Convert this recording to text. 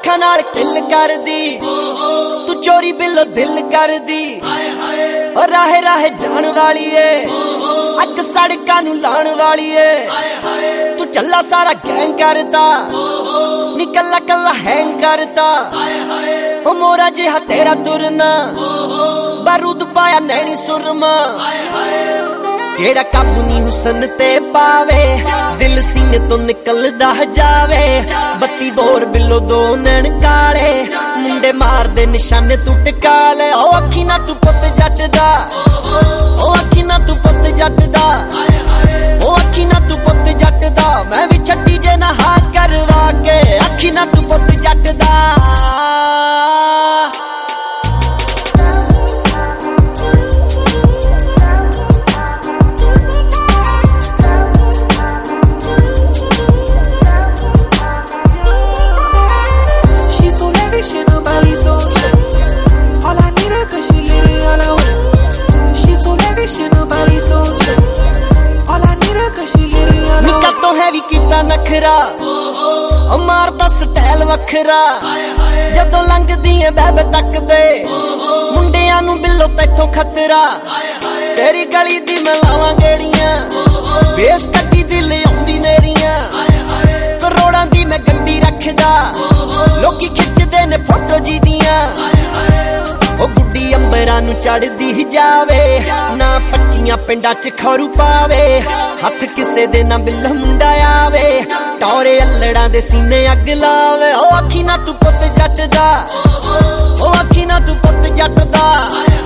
ਅੱਖਾਂ ਨਾਲ ਕਿੱਲ ਕਰਦੀ ਤੂੰ ਚੋਰੀ ਬਿੱਲੋ ਦਿਲ ਕਰਦੀ ਓ ਰਾਹੇ ਰਾਹੇ ਜਾਣ ਵਾਲੀ ਏ ਅੱਗ ਸੜਕਾਂ ਨੂੰ ਲਾਣ ਵਾਲੀ ਏ ਤੂੰ ਚੱਲਾ ਸਾਰਾ ਗੈਂਗ ਕਰਦਾ ਨੀ ਕੱਲਾ ਕੱਲਾ ਹੈਂਗ ਕਰਦਾ ਓ ਮੋਰਾ ਜਿਹਾ ਤੇਰਾ ਤੁਰਨਾ ਬਾਰੂਦ ਪਾਇਆ ਨੈਣੀ ਸੁਰਮਾ ਜਿਹੜਾ ਕਾਬੂ ਨੀ ਹੁਸਨ ਤੇ ਪਾਵੇ ਦਿਲ ਸਿੰਘ ਤੋਂ ਨਿਕਲਦਾ ਜਾਵੇ 32 ਬੋਰ ਬਿੱਲੋ 2 ਨੈਣ ਕਾਲੇ ਮੁੰਡੇ ਮਾਰਦੇ ਨਿਸ਼ਾਨੇ ਤੂੰ ਟਿਕਾ ਲੈ ਓ ਅੱਖੀ ਨਾ ਤੂੰ ਪੁੱਤ ਜੱਟ ਦਾ ਓ ਅੱਖੀ ਨਾ ਤੂੰ ਪੁੱਤ ਜੱਟ ਦਾ ਓ ਅੱਖੀ ਨਾ ਤੂੰ ਪੁੱਤ ਜੱਟ ਦਾ ਮੈਂ ਵੀ ਛੱਡੀ ਜੇ ਨਾ ਹਾਂ ਕਰਵਾ ਕੇ ਅੱਖੀ ਨਾ ਤੂੰ ਪੁੱਤ ਜੱਟ ਦਾ ਨਖਰਾ ਓ ਮਾਰਦਾ ਸਟਾਈਲ ਵੱਖਰਾ ਜਦੋਂ ਲੰਘਦੀ ਏ ਬੈਬ ਤੱਕਦੇ ਮੁੰਡਿਆਂ ਨੂੰ ਬਿੱਲੋ ਤੈਥੋਂ ਖਤਰਾ ਤੇਰੀ ਗਲੀ ਦੀ ਮੈਂ ਲਾਵਾਂ ਗੇੜੀਆਂ ਬੇਸ ਕੱਟੀ ਦਿਲ ਆਉਂਦੀ ਨੇਰੀਆਂ ਕਰੋੜਾਂ ਦੀ ਮੈਂ ਗੰਡੀ ਰੱਖਦਾ ਲੋਕੀ ਖਿੱਚਦੇ ਨੇ ਫੋਟੋ ਜੀ ਦੀਆਂ ਓ ਗੁੱਡੀ ਅੰਬਰਾਂ ਨੂੰ ਚੜਦੀ ਜਾਵੇ ਨਾ 25 ਪਿੰਡਾਂ ਚ ਖਰੂ ਪਾਵੇ ਹੱਥ ਕਿਸੇ ਦੇ ਨਾ ਬਿੱਲੋ ਮੁੰਡਾ ਆਵੇ ਟੌਰੇ ਅਲੜਾਂ ਦੇ ਸੀਨੇ ਅੱਗ ਲਾਵੇ ਓ ਅੱਖੀ ਨਾ ਤੂੰ ਪੁੱਤ ਜੱਟ ਦਾ ਓ ਅੱਖੀ ਨਾ ਤੂੰ ਪੁੱਤ ਜੱਟ ਦਾ